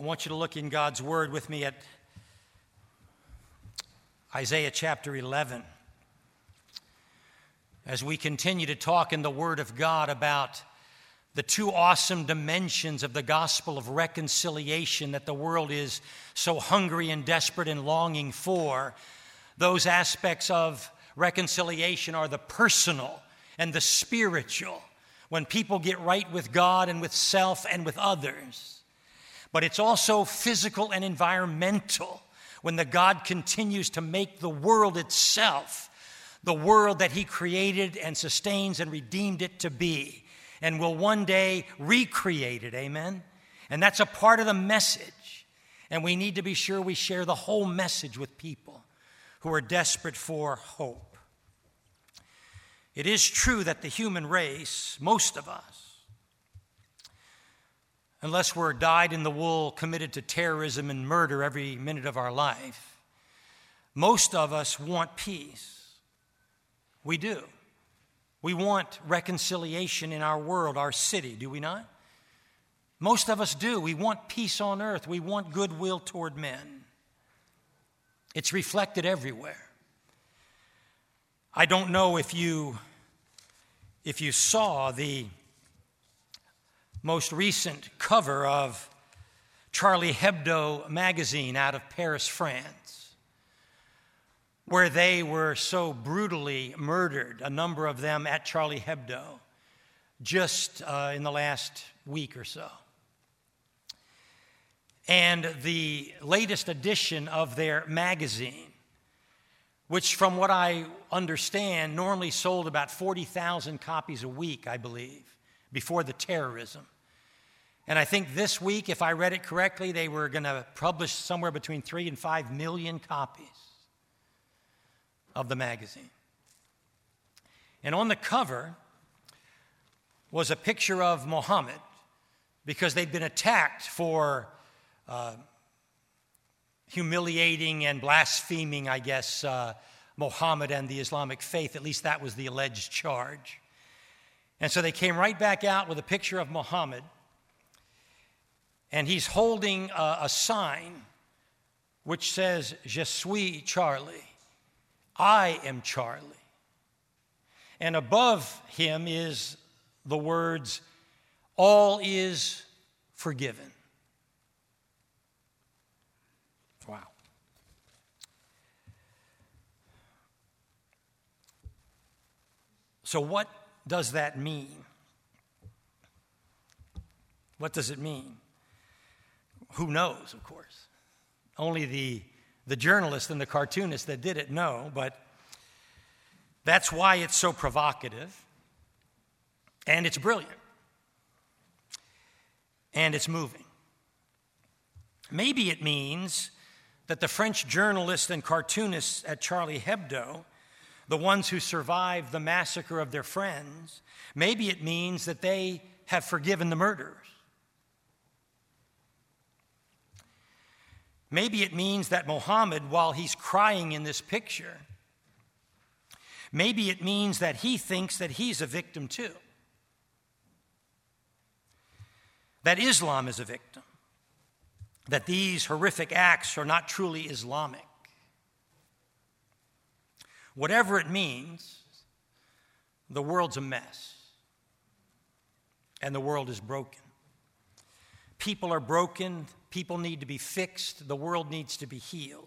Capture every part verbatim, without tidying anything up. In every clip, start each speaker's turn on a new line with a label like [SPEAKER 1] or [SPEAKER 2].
[SPEAKER 1] I want you to look in God's Word with me at Isaiah chapter eleven. As we continue to talk in the Word of God about the two awesome dimensions of the gospel of reconciliation that the world is so hungry and desperate and longing for, those aspects of reconciliation are the personal and the spiritual, when people get right with God and with self and with others. But it's also physical and environmental, when the God continues to make the world itself the world that He created and sustains and redeemed it to be, and will one day recreate it, amen? And that's a part of the message. And we need to be sure we share the whole message with people who are desperate for hope. It is true that the human race, most of us, unless we're dyed-in-the-wool, committed to terrorism and murder every minute of our life, most of us want peace. We do. We want reconciliation in our world, our city, do we not? Most of us do. We want peace on earth. We want goodwill toward men. It's reflected everywhere. I don't know if you, if you saw the most recent cover of Charlie Hebdo magazine out of Paris, France, where they were so brutally murdered, a number of them at Charlie Hebdo, just uh, in the last week or so. And the latest edition of their magazine, which from what I understand normally sold about forty thousand copies a week, I believe, before the terrorism. And I think this week, if I read it correctly, they were going to publish somewhere between three and five million copies of the magazine. And on the cover was a picture of Muhammad, because they'd been attacked for uh, humiliating and blaspheming, I guess, uh, Muhammad and the Islamic faith. At least that was the alleged charge. And so they came right back out with a picture of Muhammad, and he's holding a, a sign which says, "Je suis Charlie." I am Charlie. And above him is the words, "All is forgiven." Wow. So what does that mean? What does it mean? Who knows, of course. Only the The journalist and the cartoonist that did it know, but that's why it's so provocative, and it's brilliant, and it's moving. Maybe it means that the French journalists and cartoonists at Charlie Hebdo, the ones who survived the massacre of their friends, maybe it means that they have forgiven the murderers. Maybe it means that Muhammad, while he's crying in this picture, maybe it means that he thinks that he's a victim too. That Islam is a victim. That these horrific acts are not truly Islamic. Whatever it means, the world's a mess. And the world is broken. People are broken. People need to be fixed. The world needs to be healed.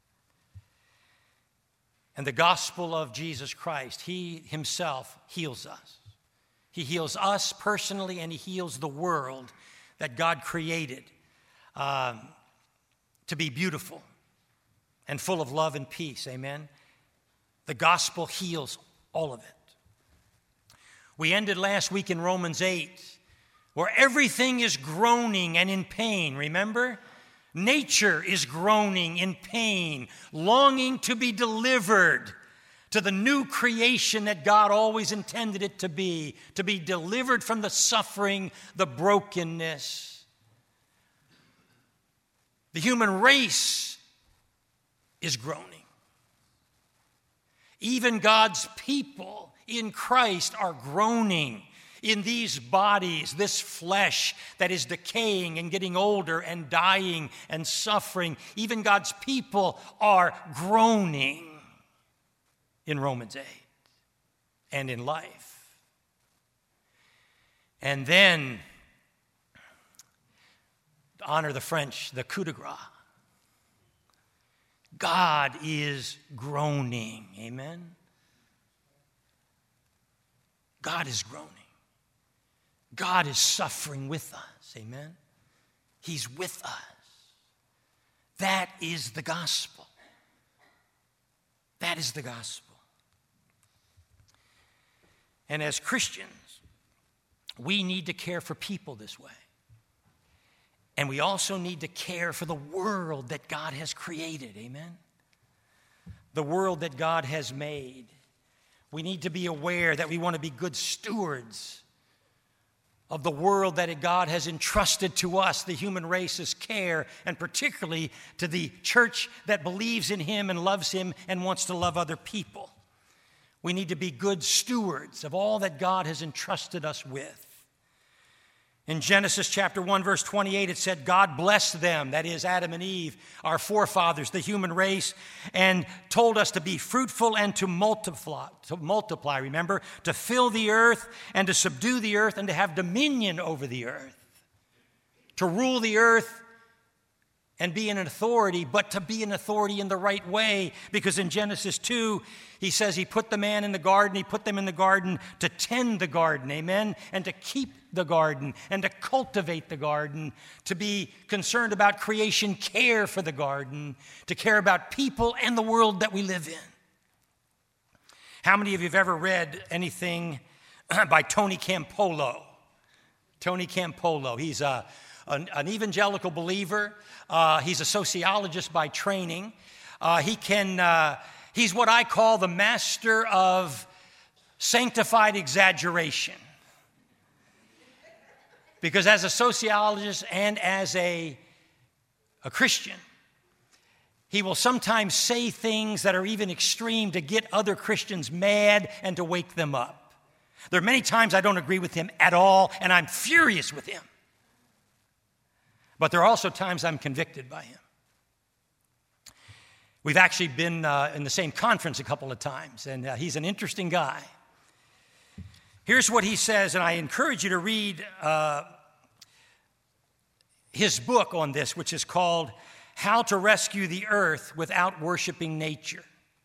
[SPEAKER 1] And the gospel of Jesus Christ, He Himself heals us. He heals us personally, and He heals the world that God created um, to be beautiful and full of love and peace. Amen? The gospel heals all of it. We ended last week in Romans eight, where everything is groaning and in pain, remember? Nature is groaning in pain, longing to be delivered to the new creation that God always intended it to be, to be delivered from the suffering, the brokenness. The human race is groaning. Even God's people in Christ are groaning In these bodies, this flesh that is decaying and getting older and dying and suffering, even God's people are groaning in Romans eight and in life. And then, to honor the French, the coup de grace. God is groaning. Amen? God is groaning. God is suffering with us. Amen? He's with us. That is the gospel. That is the gospel. And as Christians, we need to care for people this way. And we also need to care for the world that God has created. Amen? The world that God has made. We need to be aware that we want to be good stewards of the world that God has entrusted to us, the human race's care, and particularly to the church that believes in Him and loves Him and wants to love other people. We need to be good stewards of all that God has entrusted us with. In Genesis chapter one, verse twenty-eight, it said, God blessed them, that is Adam and Eve, our forefathers, the human race, and told us to be fruitful and to multiply, to multiply, remember, to fill the earth and to subdue the earth and to have dominion over the earth, to rule the earth and be an authority, but to be an authority in the right way, because in Genesis two, he says he put the man in the garden, he put them in the garden to tend the garden, amen, and to keep the garden and to cultivate the garden, to be concerned about creation, care for the garden, to care about people and the world that we live in. How many of you have ever read anything by Tony Campolo? Tony Campolo, he's a An, an evangelical believer. Uh, he's a sociologist by training. Uh, he can, uh, he's what I call the master of sanctified exaggeration. Because as a sociologist and as a, a Christian, he will sometimes say things that are even extreme to get other Christians mad and to wake them up. There are many times I don't agree with him at all, and I'm furious with him. But there are also times I'm convicted by him. We've actually been uh, in the same conference a couple of times, and uh, he's an interesting guy. Here's what he says, and I encourage you to read uh, his book on this, which is called How to Rescue the Earth Without Worshiping Nature.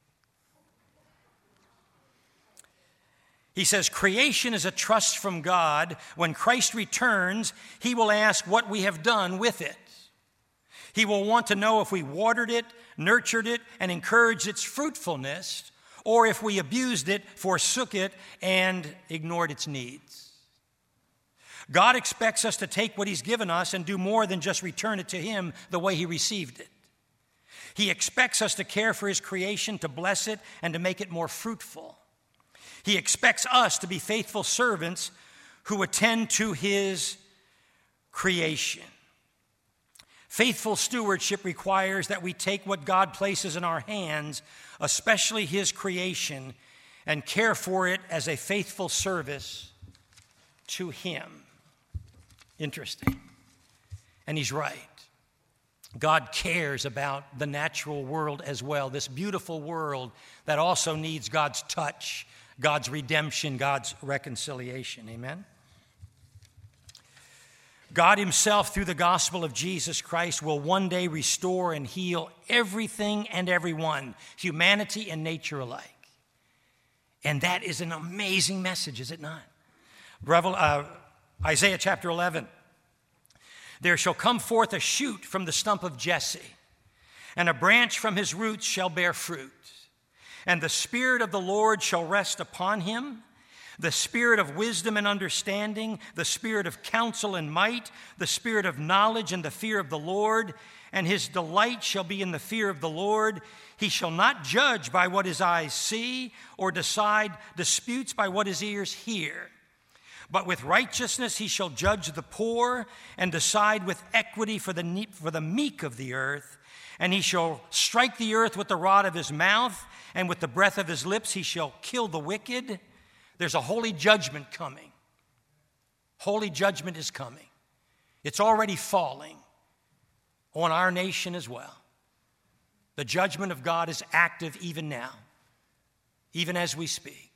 [SPEAKER 1] He says, creation is a trust from God. When Christ returns, He will ask what we have done with it. He will want to know if we watered it, nurtured it, and encouraged its fruitfulness, or if we abused it, forsook it, and ignored its needs. God expects us to take what He's given us and do more than just return it to Him the way He received it. He expects us to care for His creation, to bless it, and to make it more fruitful. He expects us to be faithful servants who attend to His creation. Faithful stewardship requires that we take what God places in our hands, especially His creation, and care for it as a faithful service to Him. Interesting. And he's right. God cares about the natural world as well, this beautiful world that also needs God's touch, God's redemption, God's reconciliation. Amen? God Himself, through the gospel of Jesus Christ, will one day restore and heal everything and everyone, humanity and nature alike. And that is an amazing message, is it not? Revel, uh, Isaiah chapter eleven. There shall come forth a shoot from the stump of Jesse, and a branch from his roots shall bear fruit. And the Spirit of the Lord shall rest upon him, the Spirit of wisdom and understanding, the Spirit of counsel and might, the Spirit of knowledge and the fear of the Lord. And his delight shall be in the fear of the Lord. He shall not judge by what his eyes see, or decide disputes by what his ears hear. But with righteousness he shall judge the poor, and decide with equity for the, for the meek of the earth. And he shall strike the earth with the rod of his mouth, and with the breath of his lips he shall kill the wicked. There's a holy judgment coming. Holy judgment is coming. It's already falling on our nation as well. The judgment of God is active even now, even as we speak.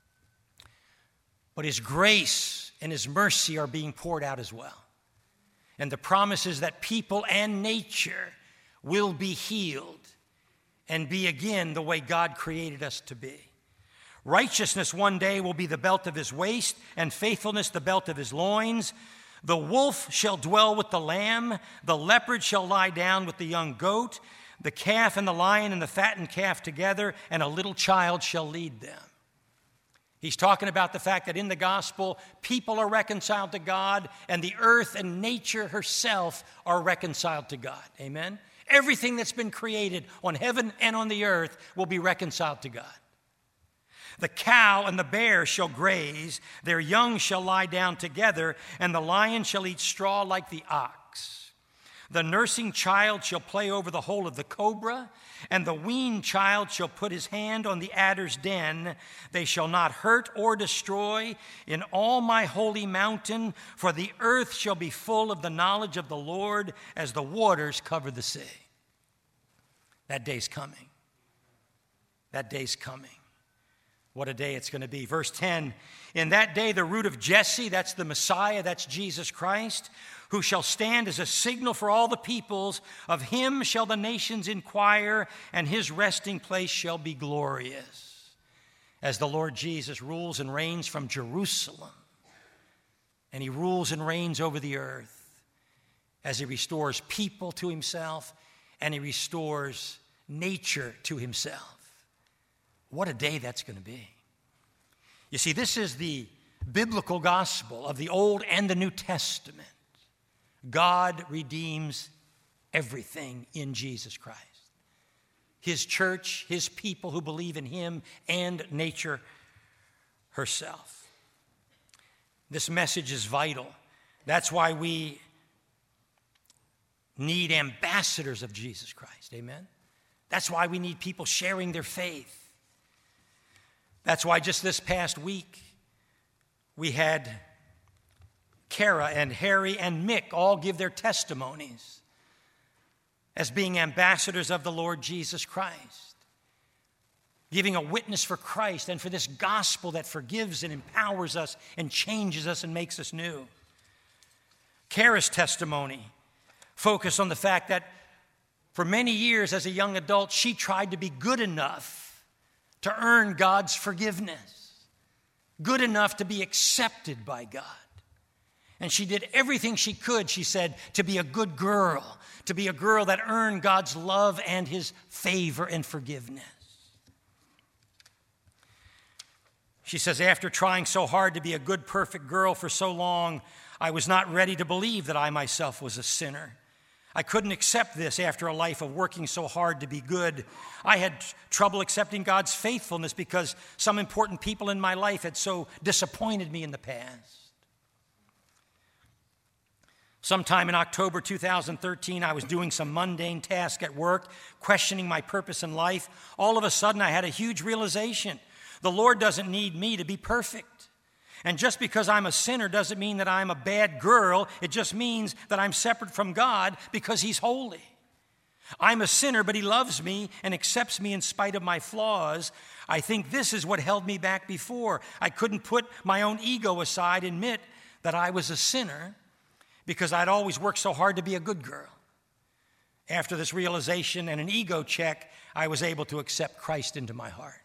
[SPEAKER 1] But His grace and His mercy are being poured out as well. And the promise is that people and nature will be healed and be again the way God created us to be. Righteousness one day will be the belt of His waist, and faithfulness the belt of His loins. The wolf shall dwell with the lamb, the leopard shall lie down with the young goat, the calf and the lion and the fattened calf together, and a little child shall lead them. He's talking about the fact that in the gospel, people are reconciled to God, and the earth and nature herself are reconciled to God. Amen? Everything that's been created on heaven and on the earth will be reconciled to God. The cow and the bear shall graze, their young shall lie down together, and the lion shall eat straw like the ox. The nursing child shall play over the hole of the cobra, and the weaned child shall put his hand on the adder's den. They shall not hurt or destroy in all my holy mountain, for the earth shall be full of the knowledge of the Lord as the waters cover the sea. That day's coming. That day's coming. What a day it's going to be. Verse ten, in that day the root of Jesse, that's the Messiah, that's Jesus Christ, who shall stand as a signal for all the peoples. Of him shall the nations inquire, and his resting place shall be glorious. As the Lord Jesus rules and reigns from Jerusalem, and he rules and reigns over the earth, as he restores people to himself, and he restores nature to himself. What a day that's going to be. You see, this is the biblical gospel of the Old and the New Testament. God redeems everything in Jesus Christ. His church, his people who believe in him, and nature herself. This message is vital. That's why we need ambassadors of Jesus Christ. Amen? That's why we need people sharing their faith. That's why just this past week, we had Kara and Harry and Mick all give their testimonies as being ambassadors of the Lord Jesus Christ, giving a witness for Christ and for this gospel that forgives and empowers us and changes us and makes us new. Kara's testimony focused on the fact that for many years as a young adult, she tried to be good enough to earn God's forgiveness, good enough to be accepted by God. And she did everything she could, she said, to be a good girl, to be a girl that earned God's love and his favor and forgiveness. She says, after trying so hard to be a good, perfect girl for so long, I was not ready to believe that I myself was a sinner. I couldn't accept this after a life of working so hard to be good. I had trouble accepting God's faithfulness because some important people in my life had so disappointed me in the past. Sometime in October two thousand thirteen, I was doing some mundane task at work, questioning my purpose in life. All of a sudden, I had a huge realization. The Lord doesn't need me to be perfect. And just because I'm a sinner doesn't mean that I'm a bad girl. It just means that I'm separate from God because he's holy. I'm a sinner, but he loves me and accepts me in spite of my flaws. I think this is what held me back before. I couldn't put my own ego aside and admit that I was a sinner because I'd always worked so hard to be a good girl. After this realization and an ego check, I was able to accept Christ into my heart.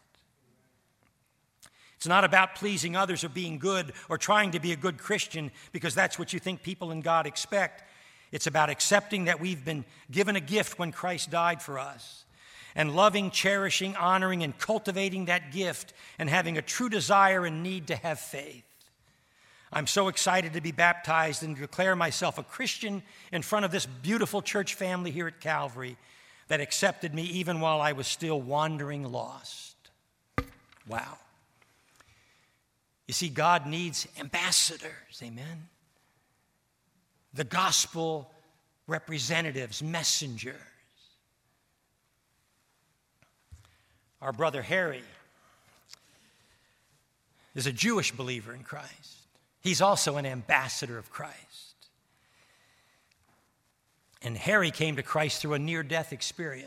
[SPEAKER 1] It's not about pleasing others or being good or trying to be a good Christian because that's what you think people in God expect. It's about accepting that we've been given a gift when Christ died for us and loving, cherishing, honoring, and cultivating that gift and having a true desire and need to have faith. I'm so excited to be baptized and declare myself a Christian in front of this beautiful church family here at Calvary that accepted me even while I was still wandering lost. Wow. You see, God needs ambassadors, amen? The gospel representatives, messengers. Our brother Harry is a Jewish believer in Christ. He's also an ambassador of Christ. And Harry came to Christ through a near-death experience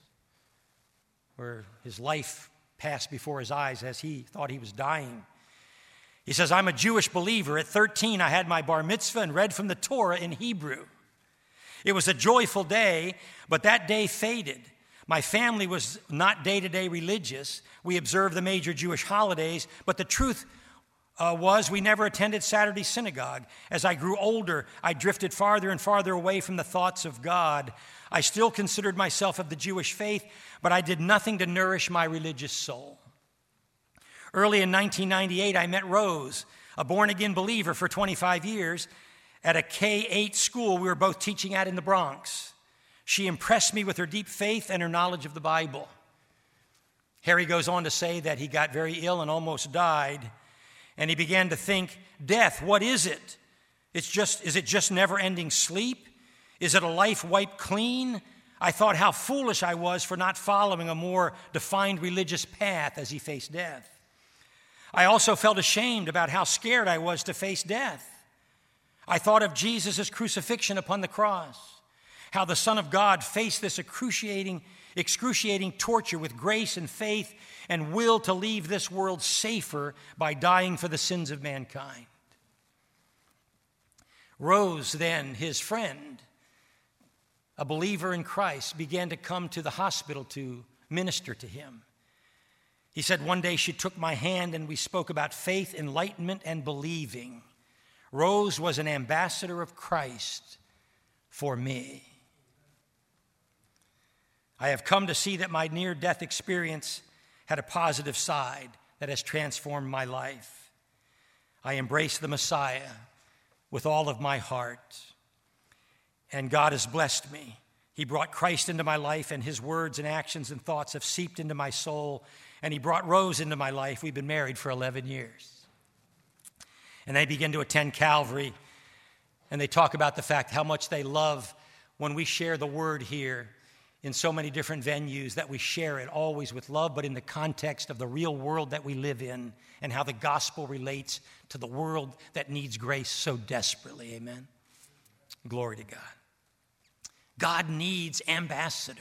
[SPEAKER 1] where his life passed before his eyes as he thought he was dying. He says, I'm a Jewish believer. At thirteen, I had my bar mitzvah and read from the Torah in Hebrew. It was a joyful day, but that day faded. My family was not day-to-day religious. We observed the major Jewish holidays, but the truth uh, was we never attended Saturday synagogue. As I grew older, I drifted farther and farther away from the thoughts of God. I still considered myself of the Jewish faith, but I did nothing to nourish my religious soul. Early in nineteen ninety-eight, I met Rose, a born-again believer for twenty-five years, at a K eight school we were both teaching at in the Bronx. She impressed me with her deep faith and her knowledge of the Bible. Harry goes on to say that he got very ill and almost died, and he began to think, death, what is it? It's just, is it just never-ending sleep? Is it a life wiped clean? I thought how foolish I was for not following a more defined religious path as he faced death. I also felt ashamed about how scared I was to face death. I thought of Jesus' crucifixion upon the cross, how the Son of God faced this excruciating, excruciating torture with grace and faith and will to leave this world safer by dying for the sins of mankind. Rose, then, his friend, a believer in Christ, began to come to the hospital to minister to him. He said, one day she took my hand and we spoke about faith, enlightenment, and believing. Rose was an ambassador of Christ for me. I have come to see that my near-death experience had a positive side that has transformed my life. I embraced the Messiah with all of my heart, and God has blessed me. He brought Christ into my life, and his words and actions and thoughts have seeped into my soul, and he brought Rose into my life. We've been married for eleven years. And they begin to attend Calvary, and they talk about the fact how much they love when we share the word here in so many different venues, that we share it always with love, but in the context of the real world that we live in and how the gospel relates to the world that needs grace so desperately. Amen. Glory to God. God needs ambassadors.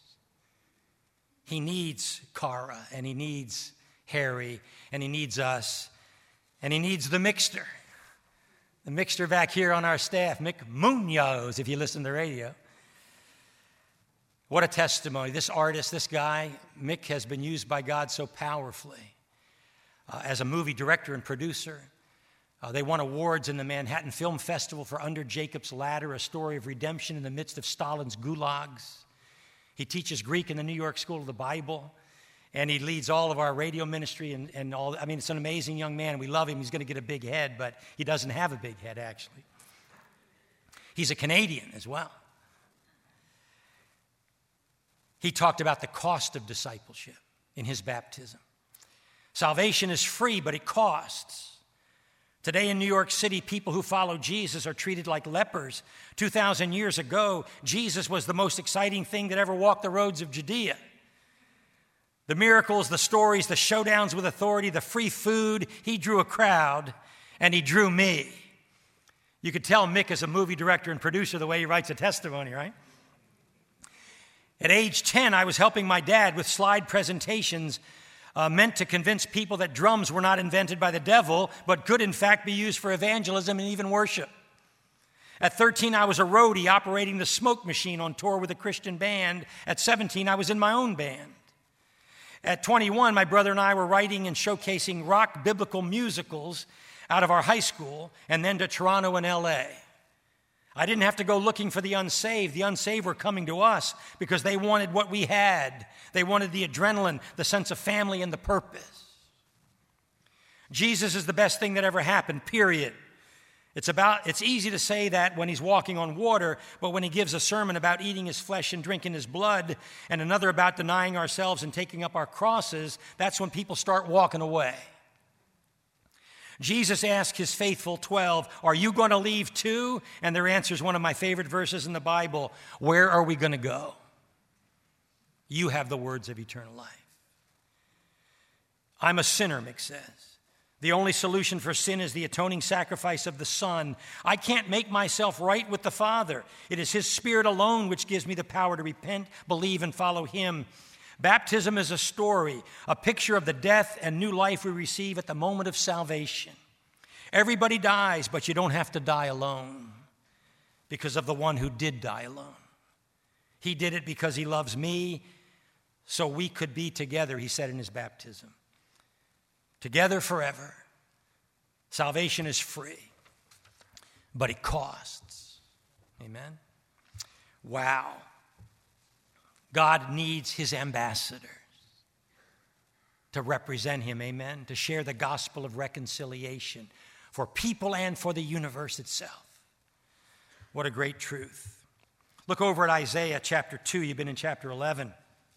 [SPEAKER 1] He needs Cara, and he needs Harry, and he needs us, and he needs the mixter. The mixter back here on our staff, Mick Munoz, if you listen to the radio. What a testimony. This artist, this guy, Mick, has been used by God so powerfully uh, as a movie director and producer. Uh, they won awards in the Manhattan Film Festival for Under Jacob's Ladder, a story of redemption in the midst of Stalin's gulags. He teaches Greek in the New York School of the Bible, and he leads all of our radio ministry and, and all. I mean, it's an amazing young man. We love him. He's going to get a big head, but he doesn't have a big head, actually. He's a Canadian as well. He talked about the cost of discipleship in his baptism. Salvation is free, but it costs. Today in New York City, people who follow Jesus are treated like lepers. two thousand years ago, Jesus was the most exciting thing that ever walked the roads of Judea. The miracles, the stories, the showdowns with authority, the free food, he drew a crowd, and he drew me. You could tell Mick is a movie director and producer the way he writes a testimony, right? At age ten, I was helping my dad with slide presentations Uh, meant to convince people that drums were not invented by the devil, but could in fact be used for evangelism and even worship. At thirteen, I was a roadie operating the Smoke Machine on tour with a Christian band. At seventeen, I was in my own band. At twenty-one, my brother and I were writing and showcasing rock biblical musicals out of our high school and then to Toronto and L A. I didn't have to go looking for the unsaved. The unsaved were coming to us because they wanted what we had. They wanted the adrenaline, the sense of family, and the purpose. Jesus is the best thing that ever happened, period. It's about, it's easy to say that when he's walking on water, but when he gives a sermon about eating his flesh and drinking his blood, and another about denying ourselves and taking up our crosses, that's when people start walking away. Jesus asked his faithful twelve, are you going to leave too? And their answer is one of my favorite verses in the Bible. Where are we going to go? You have the words of eternal life. I'm a sinner, Mick says, The only solution for sin is the atoning sacrifice of the Son. I can't make myself right with the Father. It is His Spirit alone which gives me the power to repent, believe, and follow Him. Baptism is a story, a picture of the death and new life we receive at the moment of salvation. Everybody dies, but you don't have to die alone because of the one who did die alone. He did it because He loves me, so we could be together, He said in His baptism. Together forever. Salvation is free, but it costs. Amen? Wow. God needs His ambassadors to represent Him, amen, to share the gospel of reconciliation for people and for the universe itself. What a great truth. Look over at Isaiah chapter two. You've been in chapter eleven.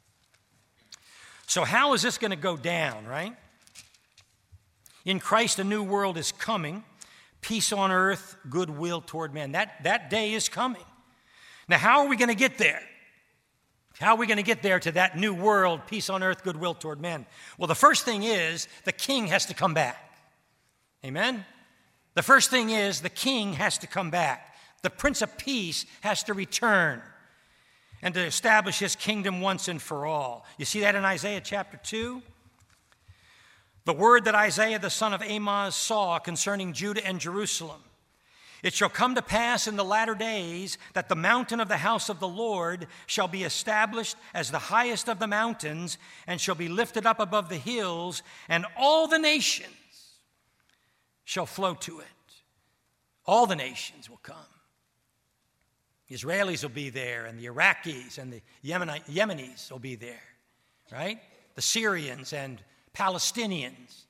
[SPEAKER 1] So how is this going to go down, right? In Christ, a new world is coming. Peace on earth, goodwill toward men. That, that day is coming. Now, how are we going to get there? How are we going to get there to that new world, peace on earth, goodwill toward men? Well, the first thing is the king has to come back. Amen? The first thing is the king has to come back. The Prince of Peace has to return and to establish His kingdom once and for all. You see that in Isaiah chapter two? The word that Isaiah the son of Amoz saw concerning Judah and Jerusalem. It shall come to pass in the latter days that the mountain of the house of the Lord shall be established as the highest of the mountains and shall be lifted up above the hills, and all the nations shall flow to it. All the nations will come. The Israelis will be there, and the Iraqis and the Yemeni- Yemenis will be there, right? The Syrians and Palestinians,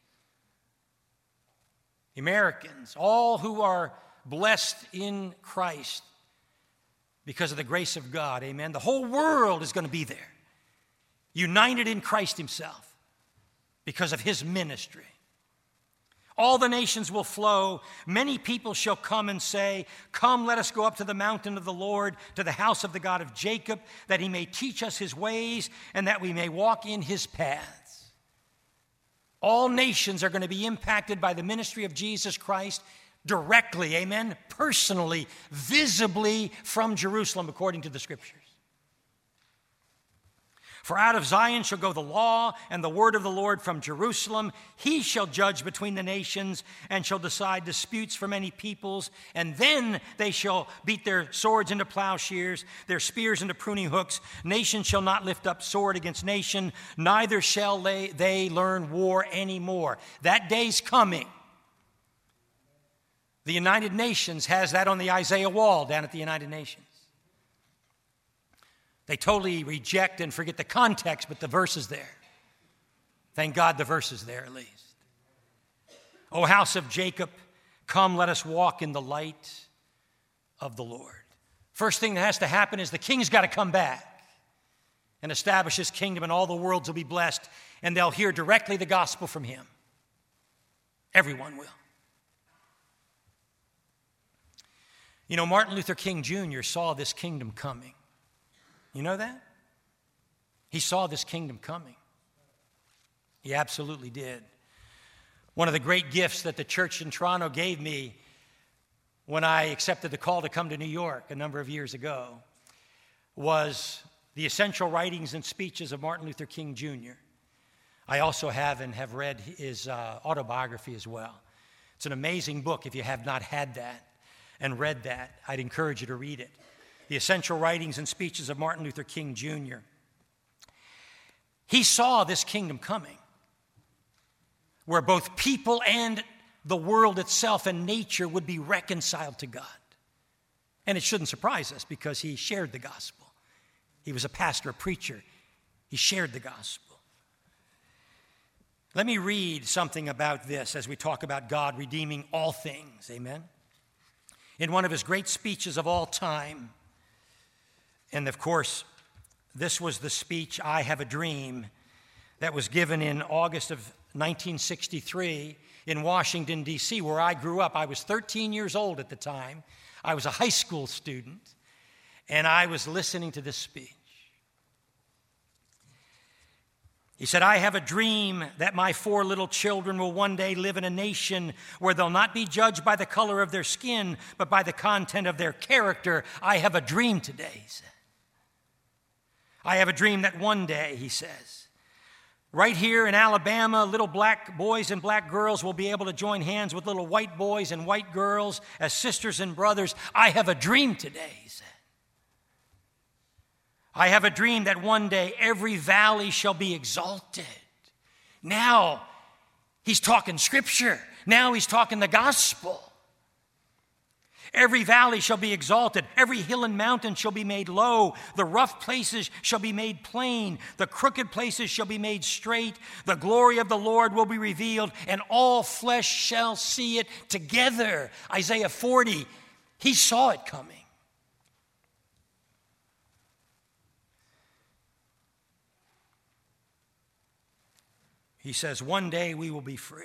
[SPEAKER 1] Americans, all who are blessed in Christ because of the grace of God, amen. The whole world is going to be there, united in Christ Himself because of His ministry. All the nations will flow. Many people shall come and say, "Come, let us go up to the mountain of the Lord, to the house of the God of Jacob, that He may teach us His ways and that we may walk in His paths." All nations are going to be impacted by the ministry of Jesus Christ directly, amen, personally, visibly from Jerusalem, according to the Scriptures. For out of Zion shall go the law and the word of the Lord from Jerusalem. He shall judge between the nations and shall decide disputes for many peoples. And then they shall beat their swords into plowshares, their spears into pruning hooks. Nation shall not lift up sword against nation, neither shall they, they learn war anymore. That day's coming. The United Nations has that on the Isaiah wall down at the United Nations. They totally reject and forget the context, but the verse is there. Thank God the verse is there at least. O house of Jacob, come, let us walk in the light of the Lord. First thing that has to happen is the king's got to come back and establish His kingdom, and all the worlds will be blessed, and they'll hear directly the gospel from Him. Everyone will. You know, Martin Luther King Junior saw this kingdom coming. You know that? He saw this kingdom coming. He absolutely did. One of the great gifts that the church in Toronto gave me when I accepted the call to come to New York a number of years ago was the essential writings and speeches of Martin Luther King Junior I also have and have read his uh, autobiography as well. It's an amazing book. If you have not had that and read that, I'd encourage you to read it. The essential writings and speeches of Martin Luther King Junior He saw this kingdom coming, where both people and the world itself and nature would be reconciled to God. And it shouldn't surprise us because he shared the gospel. He was a pastor, a preacher. He shared the gospel. Let me read something about this as we talk about God redeeming all things. Amen. In one of his great speeches of all time, and of course, this was the speech, I Have a Dream, that was given in August of nineteen sixty-three in Washington, D C, where I grew up. I was thirteen years old at the time. I was a high school student, and I was listening to this speech. He said, I have a dream that my four little children will one day live in a nation where they'll not be judged by the color of their skin, but by the content of their character. I have a dream today, he said. I have a dream that one day, he says, right here in Alabama, little black boys and black girls will be able to join hands with little white boys and white girls as sisters and brothers. I have a dream today, he said. I have a dream that one day every valley shall be exalted. Now he's talking scripture. Now he's talking the gospel. Every valley shall be exalted. Every hill and mountain shall be made low. The rough places shall be made plain. The crooked places shall be made straight. The glory of the Lord will be revealed, and all flesh shall see it together. Isaiah forty, he saw it coming. He says, one day we will be free.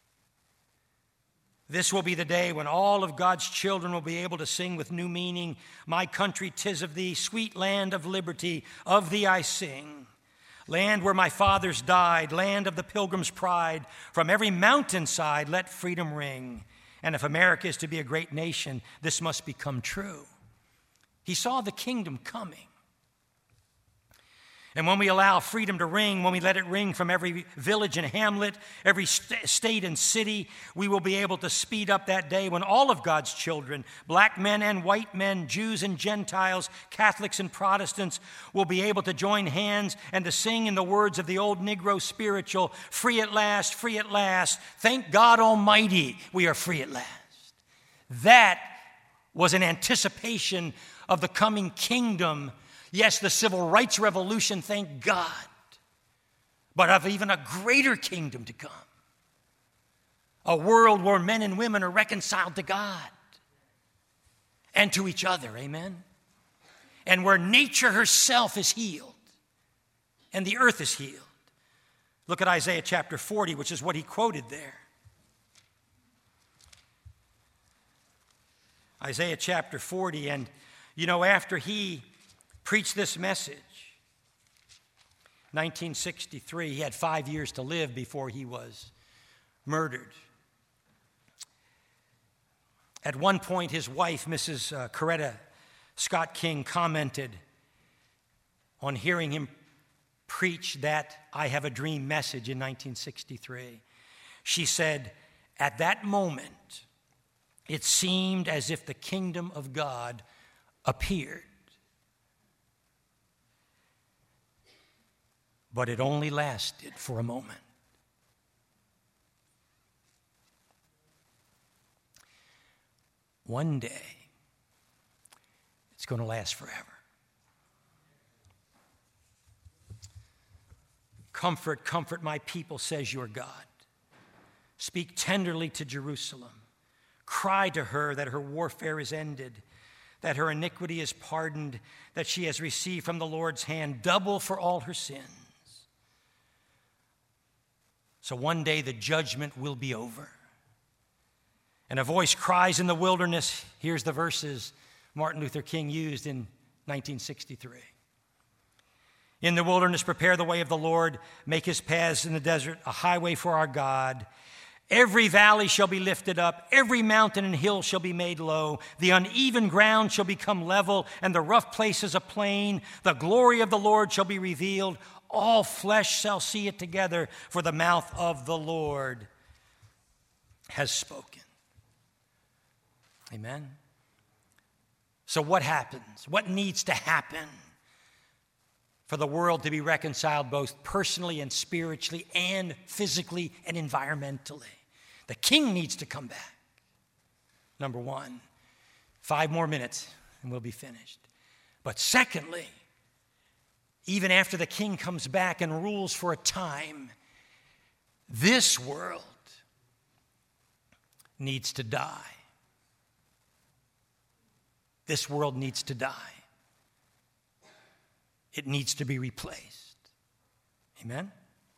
[SPEAKER 1] This will be the day when all of God's children will be able to sing with new meaning, my country, 'tis of thee, sweet land of liberty, of thee I sing. Land where my fathers died, land of the pilgrim's pride, from every mountainside let freedom ring. And if America is to be a great nation, this must become true. He saw the kingdom coming. And when we allow freedom to ring, when we let it ring from every village and hamlet, every st- state and city, we will be able to speed up that day when all of God's children, black men and white men, Jews and Gentiles, Catholics and Protestants, will be able to join hands and to sing in the words of the old Negro spiritual, free at last, free at last. Thank God Almighty, we are free at last. That was an anticipation of the coming kingdom. Yes, the civil rights revolution, thank God, but of even a greater kingdom to come. A world where men and women are reconciled to God and to each other, amen? And where nature herself is healed and the earth is healed. Look at Isaiah chapter forty, which is what he quoted there. Isaiah chapter forty, and you know, after he preached this message, nineteen sixty-three, he had five years to live before he was murdered. At one point, his wife, Missus Uh, Coretta Scott King, commented on hearing him preach that I Have a Dream message in nineteen sixty-three. She said, at that moment, it seemed as if the kingdom of God appeared. But it only lasted for a moment. One day, it's going to last forever. Comfort, comfort my people, says your God. Speak tenderly to Jerusalem. Cry to her that her warfare is ended, that her iniquity is pardoned, that she has received from the Lord's hand double for all her sins. So one day the judgment will be over. And a voice cries in the wilderness. Here's the verses Martin Luther King used in nineteen sixty-three. In the wilderness, prepare the way of the Lord. Make his paths in the desert a highway for our God. Every valley shall be lifted up. Every mountain and hill shall be made low. The uneven ground shall become level, and the rough places a plain. The glory of the Lord shall be revealed. All flesh shall see it together, for the mouth of the Lord has spoken. Amen? So what happens? What needs to happen for the world to be reconciled both personally and spiritually and physically and environmentally? The king needs to come back. Number one, five more minutes and we'll be finished. But secondly, even after the king comes back and rules for a time, this world needs to die. This world needs to die. It needs to be replaced. Amen?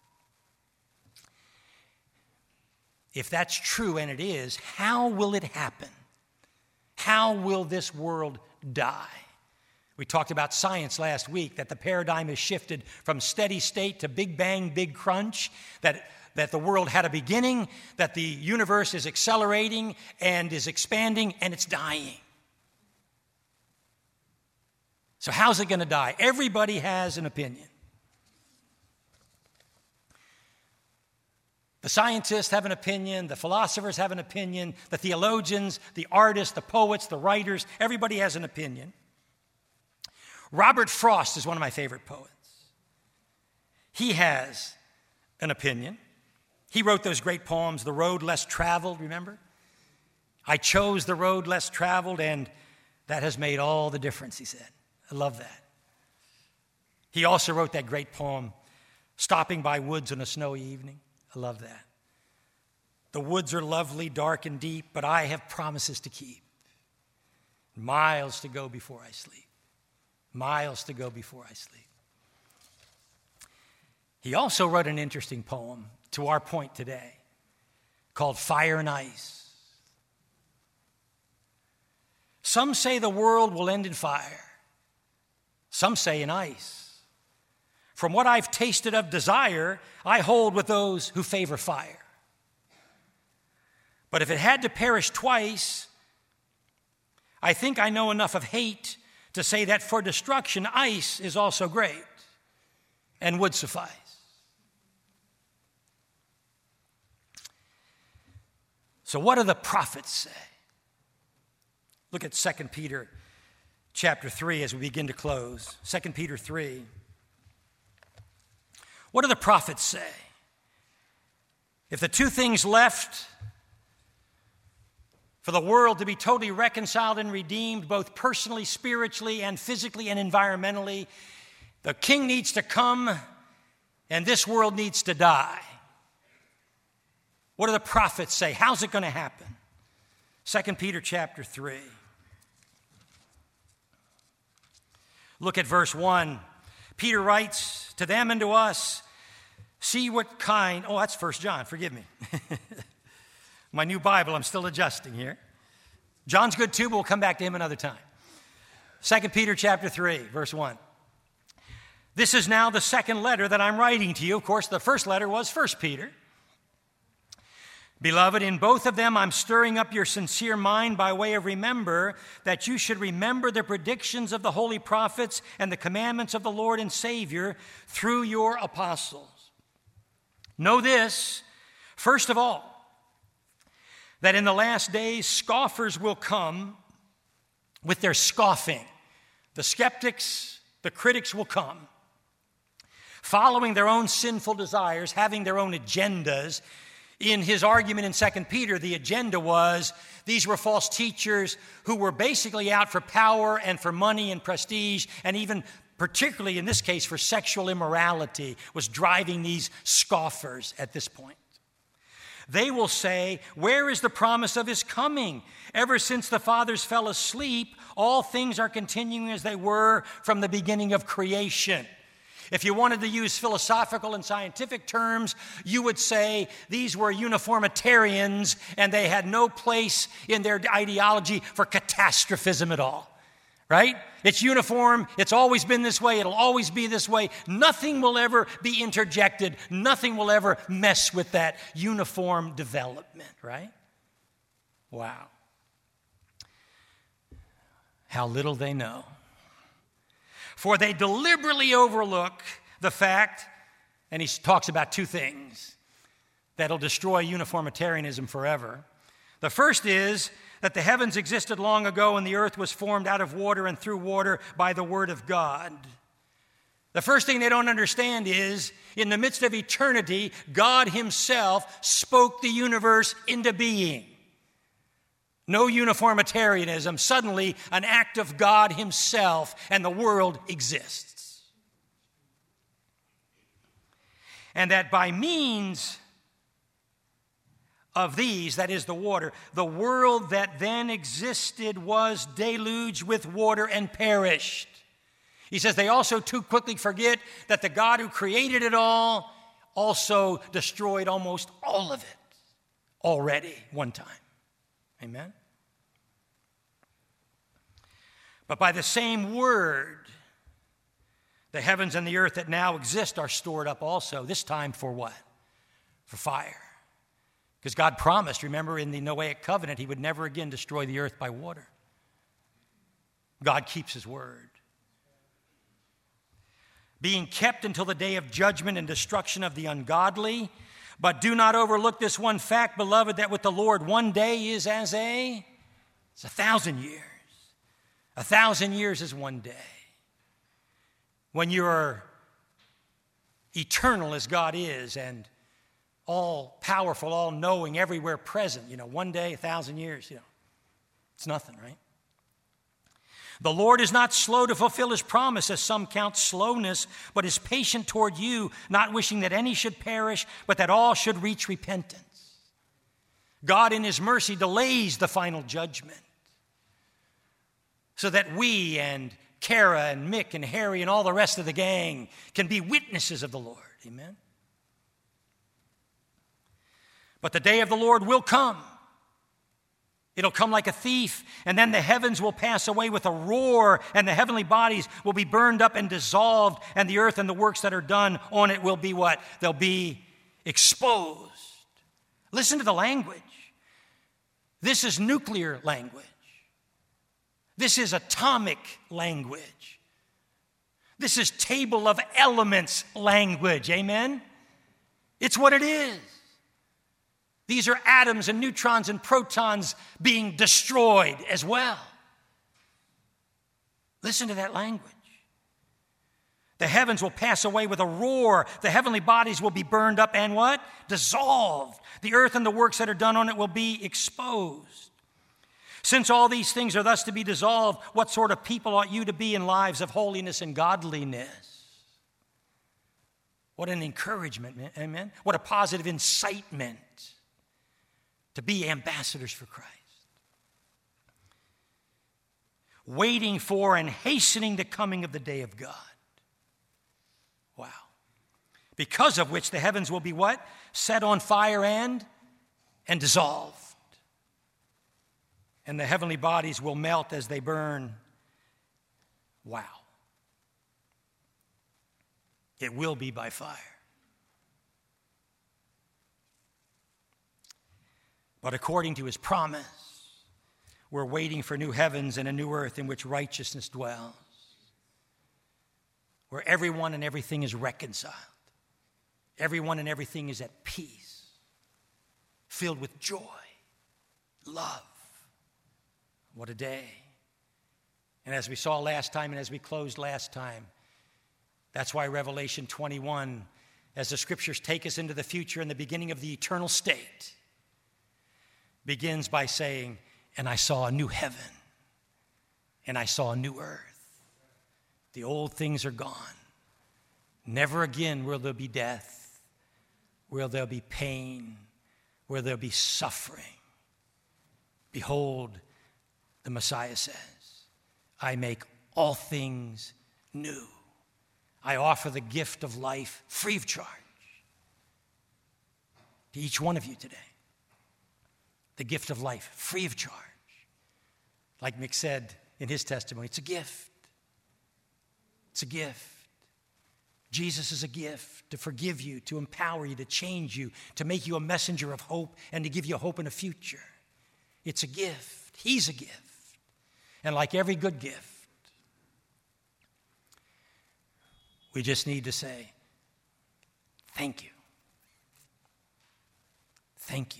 [SPEAKER 1] If that's true, and it is, how will it happen? How will this world die? We talked about science last week, that the paradigm has shifted from steady state to big bang, big crunch, that, that the world had a beginning, that the universe is accelerating and is expanding, and it's dying. So how's it going to die? Everybody has an opinion. The scientists have an opinion, the philosophers have an opinion, the theologians, the artists, the poets, the writers, everybody has an opinion. Robert Frost is one of my favorite poets. He has an opinion. He wrote those great poems, The Road Less Traveled, remember? I chose the road less traveled, and that has made all the difference, he said. I love that. He also wrote that great poem, Stopping by Woods on a Snowy Evening. I love that. The woods are lovely, dark and deep, but I have promises to keep. Miles to go before I sleep. Miles to go before I sleep. He also wrote an interesting poem to our point today called Fire and Ice. Some say the world will end in fire. Some say in ice. From what I've tasted of desire, I hold with those who favor fire. But if it had to perish twice, I think I know enough of hate to say that for destruction, ice is also great and would suffice. So what do the prophets say? Look at Second Peter chapter three as we begin to close. Second Peter three. What do the prophets say? If the two things left for the world to be totally reconciled and redeemed, both personally, spiritually, and physically and environmentally, the king needs to come and this world needs to die. What do the prophets say? How's it going to happen? Second Peter chapter three. Look at verse one. Peter writes to them and to us, see what kind, oh, that's First John, forgive me. My new Bible, I'm still adjusting here. John's good too, but we'll come back to him another time. Second Peter chapter three, verse one. This is now the second letter that I'm writing to you. Of course, the first letter was First Peter. Beloved, in both of them I'm stirring up your sincere mind by way of remember that you should remember the predictions of the holy prophets and the commandments of the Lord and Savior through your apostles. Know this, first of all, that in the last days scoffers will come with their scoffing. The skeptics, the critics will come, following their own sinful desires, having their own agendas. In his argument in Second Peter, the agenda was these were false teachers who were basically out for power and for money and prestige, and even particularly in this case for sexual immorality was driving these scoffers at this point. They will say, where is the promise of his coming? Ever since the fathers fell asleep, all things are continuing as they were from the beginning of creation. If you wanted to use philosophical and scientific terms, you would say these were uniformitarians and they had no place in their ideology for catastrophism at all, right? It's uniform. It's always been this way. It'll always be this way. Nothing will ever be interjected. Nothing will ever mess with that uniform development, right? Wow. How little they know. For they deliberately overlook the fact, and he talks about two things that'll destroy uniformitarianism forever. The first is that the heavens existed long ago and the earth was formed out of water and through water by the word of God. The first thing they don't understand is, in the midst of eternity, God himself spoke the universe into being. No uniformitarianism, suddenly an act of God himself, and the world exists. And that by means of these, that is the water, the world that then existed was deluged with water and perished. He says they also too quickly forget that the God who created it all also destroyed almost all of it already one time. Amen? But by the same word, the heavens and the earth that now exist are stored up also, this time for what? For fire. Because God promised, remember, in the Noahic covenant, he would never again destroy the earth by water. God keeps his word. Being kept until the day of judgment and destruction of the ungodly. But do not overlook this one fact, beloved, that with the Lord one day is as a, it's a thousand years. A thousand years is one day. When you're eternal as God is and all powerful, all knowing, everywhere present, you know, one day, a thousand years, you know, it's nothing, right? The Lord is not slow to fulfill his promise, as some count slowness, but is patient toward you, not wishing that any should perish, but that all should reach repentance. God in his mercy delays the final judgment so that we and Kara and Mick and Harry and all the rest of the gang can be witnesses of the Lord. Amen? But the day of the Lord will come. It'll come like a thief, and then the heavens will pass away with a roar, and the heavenly bodies will be burned up and dissolved, and the earth and the works that are done on it will be what? They'll be exposed. Listen to the language. This is nuclear language. This is atomic language. This is table of elements language. Amen? It's what it is. These are atoms and neutrons and protons being destroyed as well. Listen to that language. The heavens will pass away with a roar. The heavenly bodies will be burned up and what? Dissolved. The earth and the works that are done on it will be exposed. Since all these things are thus to be dissolved, what sort of people ought you to be in lives of holiness and godliness? What an encouragement, amen? What a positive incitement to be ambassadors for Christ. Waiting for and hastening the coming of the day of God. Wow. Because of which the heavens will be what? Set on fire and, and dissolved. And the heavenly bodies will melt as they burn. Wow. It will be by fire. But according to his promise, we're waiting for new heavens and a new earth in which righteousness dwells, where everyone and everything is reconciled. Everyone and everything is at peace, filled with joy, love. What a day. And as we saw last time and as we closed last time, that's why Revelation twenty-one, as the scriptures take us into the future and the beginning of the eternal state, begins by saying, and I saw a new heaven, and I saw a new earth. The old things are gone. Never again will there be death, will there be pain, will there be suffering. Behold, the Messiah says, I make all things new. I offer the gift of life free of charge to each one of you today. The gift of life, free of charge. Like Mick said in his testimony, it's a gift. It's a gift. Jesus is a gift to forgive you, to empower you, to change you, to make you a messenger of hope, and to give you a hope in a future. It's a gift. He's a gift. And like every good gift, we just need to say, thank you. Thank you.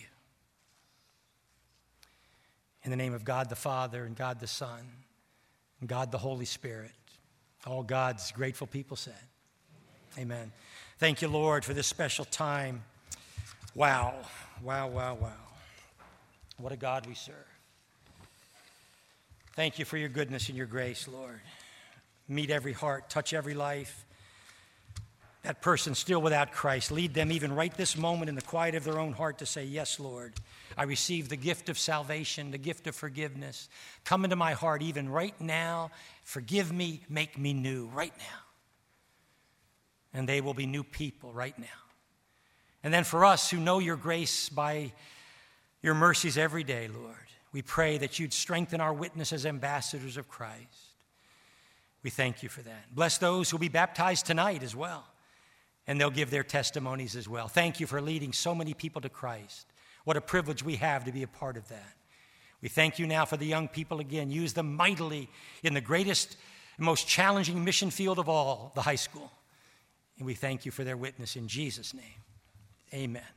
[SPEAKER 1] In the name of God the Father, and God the Son, and God the Holy Spirit, all God's grateful people said, amen. Thank you, Lord, for this special time. Wow, wow, wow, wow. What a God we serve. Thank you for your goodness and your grace, Lord. Meet every heart, touch every life. That person still without Christ, lead them even right this moment in the quiet of their own heart to say, yes, Lord, I receive the gift of salvation, the gift of forgiveness. Come into my heart even right now. Forgive me, make me new right now. And they will be new people right now. And then for us who know your grace by your mercies every day, Lord, we pray that you'd strengthen our witness as ambassadors of Christ. We thank you for that. Bless those who will be baptized tonight as well, and they'll give their testimonies as well. Thank you for leading so many people to Christ. What a privilege we have to be a part of that. We thank you now for the young people again. Use them mightily in the greatest and most challenging mission field of all, the high school. And we thank you for their witness in Jesus' name. Amen.